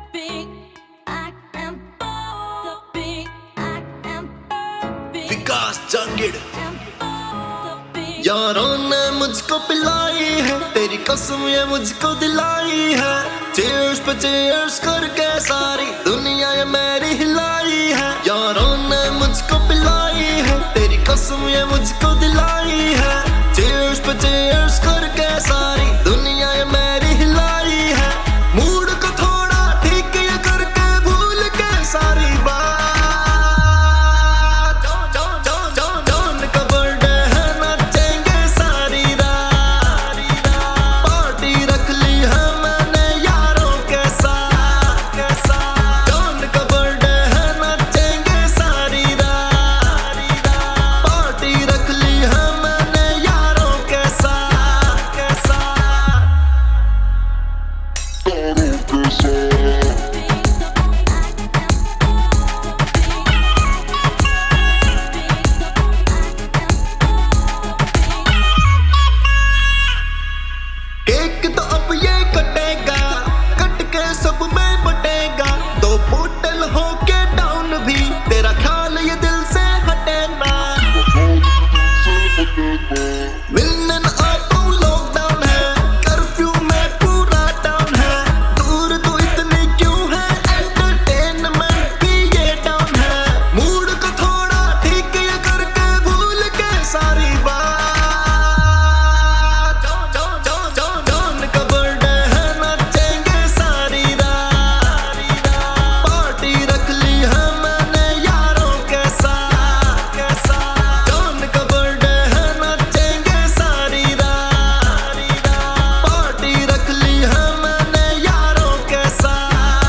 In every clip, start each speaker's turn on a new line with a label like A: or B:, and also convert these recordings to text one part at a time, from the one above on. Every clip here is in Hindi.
A: विकास जांगिड़। यारों ने मुझको पिलाई है, तेरी कसम ये मुझको दिलाई है। चीयर्स पे चीयर्स करके सारी दुनिया ये मेरी हिलाई है। यारों ने मुझको पिलाई है, तेरी कसम ये मुझको दिलाई है। चीयर्स पे चीयर्स करके सारी दुनिया ये मेरी हिलाई है। मूड को थोड़ा ठीक ये करके भूल के सारी बात। जॉन का बर्थडे है, नाचेंगे सारी रात। पार्टी रख ली है मैंने यारों के साथ। जॉन का बर्थडे है, नाचेंगे सारी रात। पार्टी रख ली है मैंने यारों के साथ। केक तो अब ये कटेगा, कट के सब में बटेगा। 2 बोतल हो के डाउन भी तेरा ख्याल ये दिल से हटे ना। मिलने न आ पाऊं, लॉकडाउन है, कर्फ्यू में पूरा टाउन है। दूर तो इतनी क्यों है, एंटरटेनमेंट भी ये डाउन है। मूड को थोड़ा ठीक ये करके भूल के सारी बात। जॉन का बर्थडे है, नाचेंगे सारी रात। पार्टी रख ली है मैंने यारों के साथ। जॉन का बर्थडे है, नाचेंगे सारी रात। पार्टी रख ली है मैंने यारों के साथ।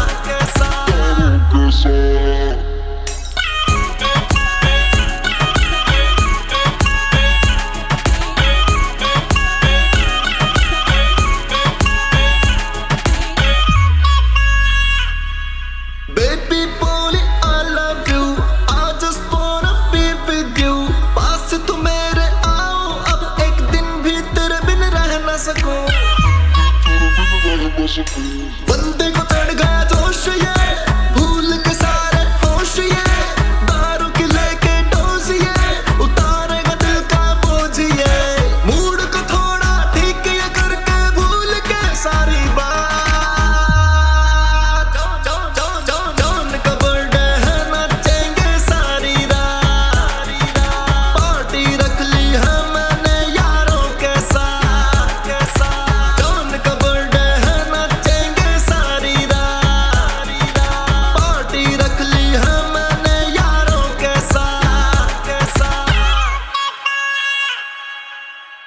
A: Baby boy, I love you. I just wanna be with you. पास तू मेरे आओ, अब एक दिन भी तेरे बिन रह न सकूं। बंदे को चढ़ गया जोश ये